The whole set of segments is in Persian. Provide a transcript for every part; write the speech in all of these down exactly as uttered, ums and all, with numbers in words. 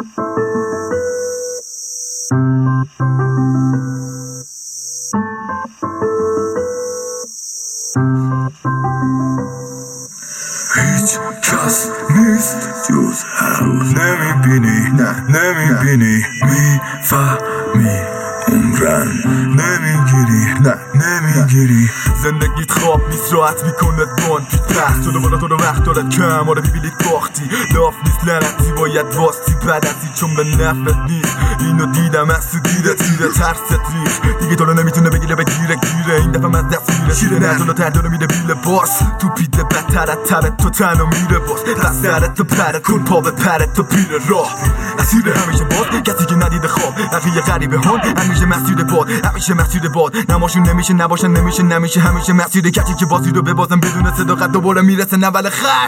هیچ کس نیست جز هنوز نمیبینی، نه نمیبینی، میفهمی عمرن نمیگیری، نه نمیگیری. زندگیت خواب نیست راحت میکنه دون پیت پخت شده بالا تو رو وقت دارد کم آره بیبیلیت باختی لاف نیست لنتی باید واستی بدتی چون به نفت نیست اینو دیدم از تو دیده تیره ترست ریخ دیگه تو رو نمیتونه بگیره بگیره گیره این دفعه من دست میره شیره نه جلو تر داره میره بیل باس تو پیده بدترت ترت تو تنو میره باز پس درت تو پرت کن پا به پرت تو پیره راه اسیر همیشه باد کسی که ندیده خواب بقیه غریبه هون همیشه مسیر باد همیشه مسیر باد نماشون نمیشه نباشن نمیشه نمیشه همیشه مسیر کسی که بازی رو ببازن بدون صداقت دوباره میرسه نول خط.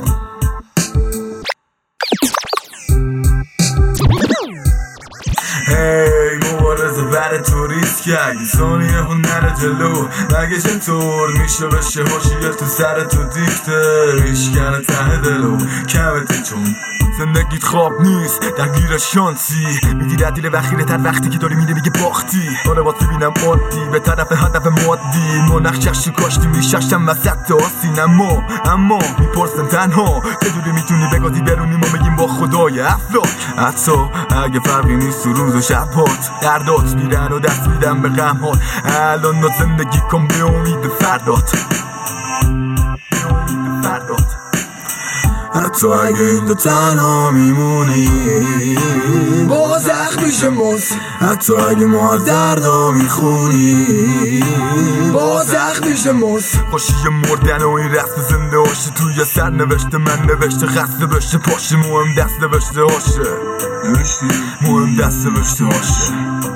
هی مبارزه بر تو ریسک اگه ثانیه هون نره جلو مگه چطور میشه بشه هاشیه تو سر تو دیکته ریشکنه ته دلو کمته چون زندگیت خواب نیست درگیر شانسی میگی در دیل وخیره تر وقتی که داری میده میگه باختی آره باید ببینم عادی به طرف هدف مادی ما نقشش رو کاشتی میششتم وسط آسین اما اما میپرسم تنها که دوری میتونی بگازی برونی ما میگیم با خدای افراد حتی اگه فرقی نیست تو روز و شبات دردات میرن و دست میدن به غمهات الان نا زندگی کن به امید فردات به امید فردات حتی اگه این دو تنها میمونی با زخم میشه موس حتی اگه ما از دردا میخونی با زخم میشه موس خوشی مردن و این رسم زنده هاشه توی سر نوشته من نوشته خسته بشه پاشه مهم دست نوشته هاشه مهم دست نوشته هاشه.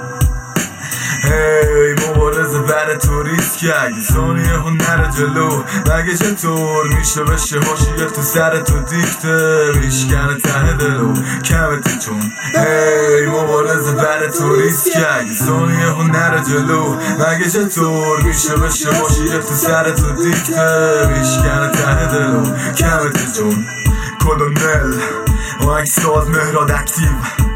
هی مبارزه بر تو ریسک اگه ثانیه هون نره جلو مگه چطور میشه بشه هاشیه تو سر تو دیکته ریشکنه ته دلو کمته چون هی مبارزه بر تو ریسک اگه ثانیه هون نره جلو مگه چطور میشه بشه هاشیه تو سر تو دیکته ریشکنه ته دلو کمته چون کلونل و اکساز مهراد اکتیو